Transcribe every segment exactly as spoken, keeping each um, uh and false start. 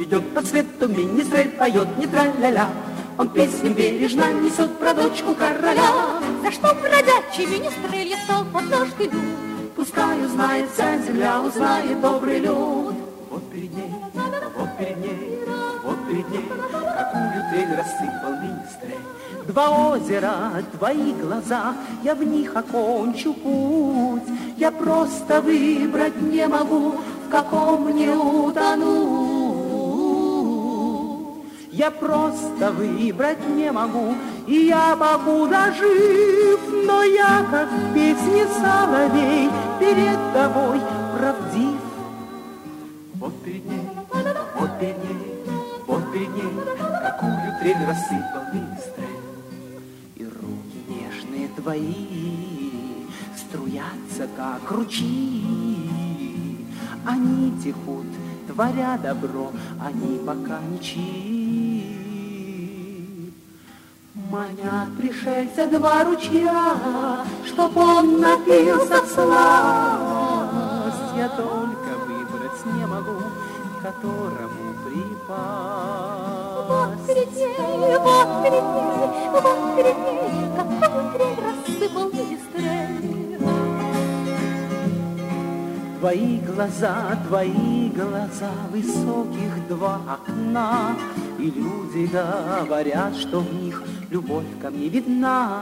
Идет по свету министрель, поет не тра-ля-ля. Он песню бережно несет про дочку короля. За что бродячий министрель я стал однажды люд? Пускай узнает вся земля, узнает добрый люд. Вот перед ней, вот перед ней, вот перед ней, какую трель рассыпал министрель. Два озера, твои глаза, я в них окончу путь. Я просто выбрать не могу, в каком мне утону. Я просто выбрать не могу, и я покуда жив, но я, как в песне соловей, перед тобой правдив. Вот перед ней, вот перед ней, вот перед ней, какую трель рассыпал министрель. И руки нежные твои струятся, как ручьи. Они текут, творя добро, они пока ничьи. Манят пришельца два ручья, чтоб он напился в сласть. Я только выбрать не могу, к которому припасть. Вот перед ней, вот перед ней, вот перед ней, какую трель рассыпал министрель. Твои глаза, твои глаза, высоких два окна, и люди говорят, что в них любовь ко мне видна.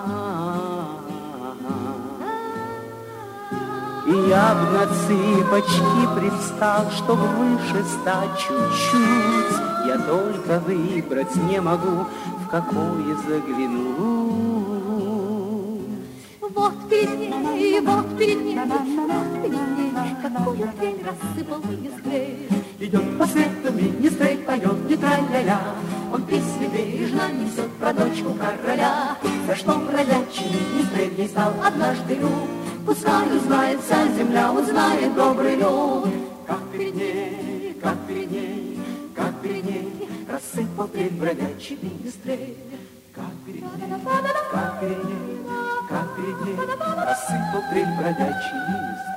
И я б на цыпочки привстал, чтоб выше стать чуть-чуть. Я только выбрать не могу, в какое загляну. Вот перед ней, вот перед ней, вот перед ней, какую трель рассыпал министрель. Идет по свету министрель, поет не тра-ля-ля. Он песни бережно несет про дочку короля. За что бродячий министрель ей стал однажды люд. Пускай узнает вся земля, узнает добрый люд. Как перед ней, как перед ней, как перед ней рассыпал трель бродячий министрель. Как перед ней, как перед ней, как перед ней рассыпал трель бродячий министрель.